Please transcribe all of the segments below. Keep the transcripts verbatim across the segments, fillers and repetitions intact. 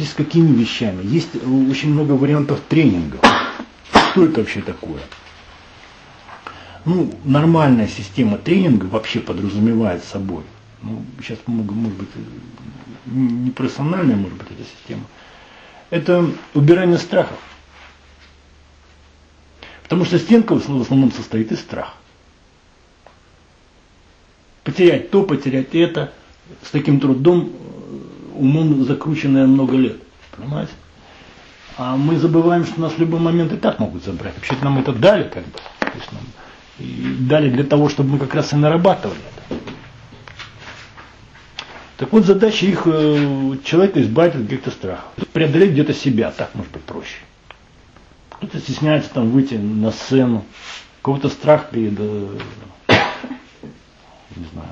знакомьтесь с какими вещами. Есть очень много вариантов тренингов. Что это вообще такое? Ну, нормальная система тренинга вообще подразумевает собой. Ну, сейчас много, может быть, непрофессиональная, может быть, эта система. Это убирание страхов. Потому что стенка в основном состоит из страха. Потерять то, потерять это, с таким трудом, умом закрученное много лет. Понимаете? А мы забываем, что нас в любой момент и так могут забрать. Вообще-то нам это дали, как бы. То есть нам и дали для того, чтобы мы как раз и нарабатывали это. Так вот, задача их, человека избавить от каких-то страхов. Преодолеть где-то себя, так может быть проще. Кто-то стесняется там выйти на сцену, у кого-то страх перед, не знаю,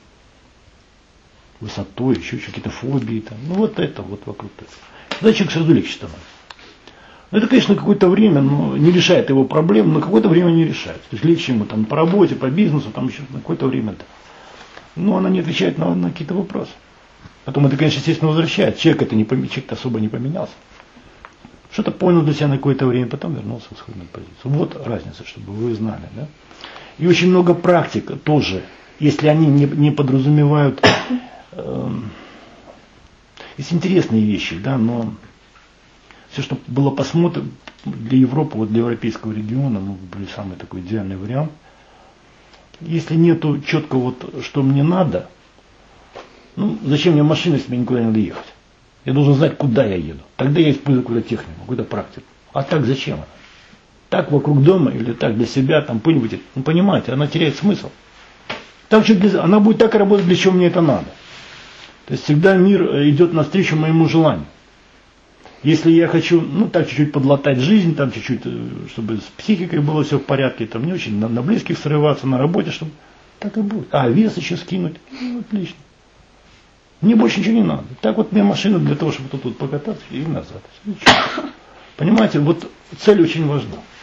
высотой, еще какие-то фобии там. Ну вот это вот вокруг этого. Тогда человек сразу легче становится. Это, конечно, какое-то время, но не решает его проблем, но какое-то время не решает. То есть легче ему там по работе, по бизнесу, там еще на какое-то время-то. Но она не отвечает на, на какие-то вопросы. Потом это, конечно, естественно, возвращает. Человек это не поменялся, человек особо не поменялся. Что-то понял для себя на какое-то время, потом вернулся в исходную позицию. Вот разница, чтобы вы знали. Да? И очень много практик тоже, если они не, не подразумевают... Э, есть интересные вещи, да, но все, что было посмотрено для Европы, вот для европейского региона, ну, был самый такой идеальный вариант. Если нету четко вот, что мне надо, ну, зачем мне машина, если мне никуда не надо ехать? Я должен знать, куда я еду. Тогда я использую какую-то технику, какую-то практику. А так зачем она? Так вокруг дома или так для себя, там пыль. Ну, понимаете, она теряет смысл. Так, для, она будет так работать, для чего мне это надо. То есть всегда мир идет навстречу моему желанию. Если я хочу, ну, так чуть-чуть подлатать жизнь, там чуть-чуть, чтобы с психикой было все в порядке, там не очень на, на близких срываться, на работе, чтобы так и будет. А, вес еще скинуть. Ну, отлично. Мне больше ничего не надо. Так вот мне машина для того, чтобы тут, тут покататься и назад. Ничего. Понимаете, вот цель очень важна.